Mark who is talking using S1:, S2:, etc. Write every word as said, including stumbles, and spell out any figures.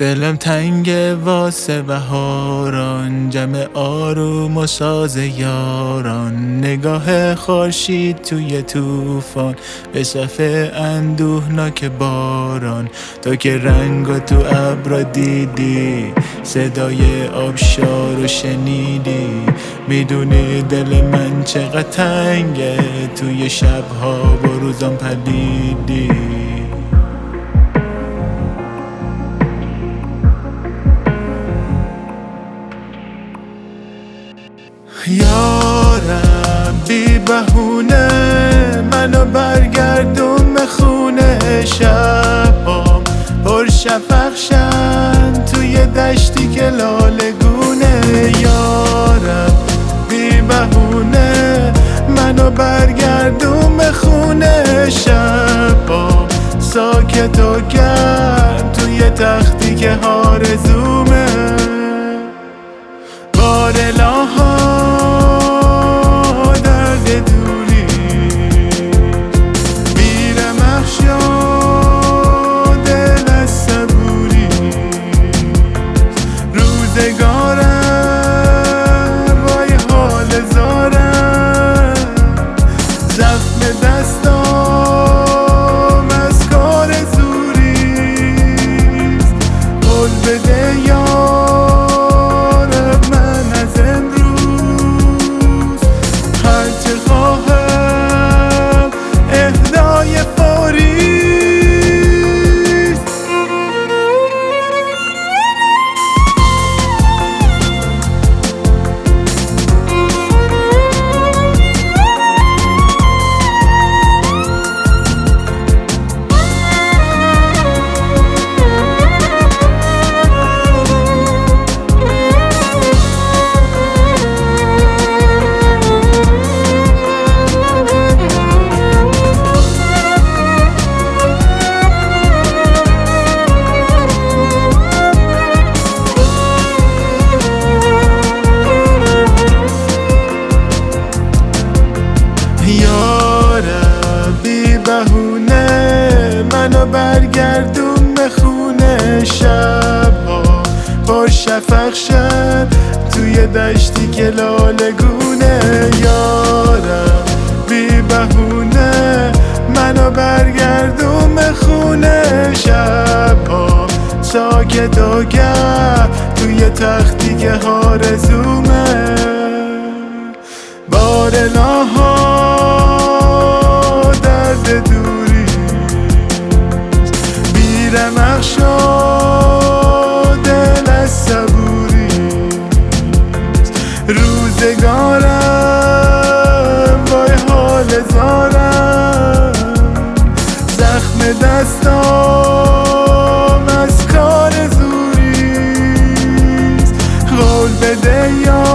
S1: دلم تنگه واسه بهاران، جمع آروم و ساز یاران. نگاه خورشید توی طوفان، به صفحه اندوهناک باران. تو که رنگا تو ابرا دیدی، صدای آبشار رو شنیدی. میدونی دل من چقدر تنگه، توی شبها با روزام پلیدی. یارم بی بهونه منو برگردون به خونه. شبام پر شفق شن توی دشتی که لالگونه. یارم بی بهونه منو برگردون به خونه. شبام ساکت و گرم توی تختی که آرزومه. بار لاها درد دوری میرم اخشا دل از صبوری. روزگارم وای حال زارم، زخم دستام از کار زوریست. قول بده یا منو برگردون به خونه. شبها پر شفق شد توی دشتی که لالگونه. یارم بی بهونه منو برگردون به خونه. شبها ساکت و گرم توی تختی که آرزومه. بار لاها درد دوری میرم اخشا دل از صبوری. روزگارم وای حال زارم، زخم دستام از کار زوریست. قول بده یا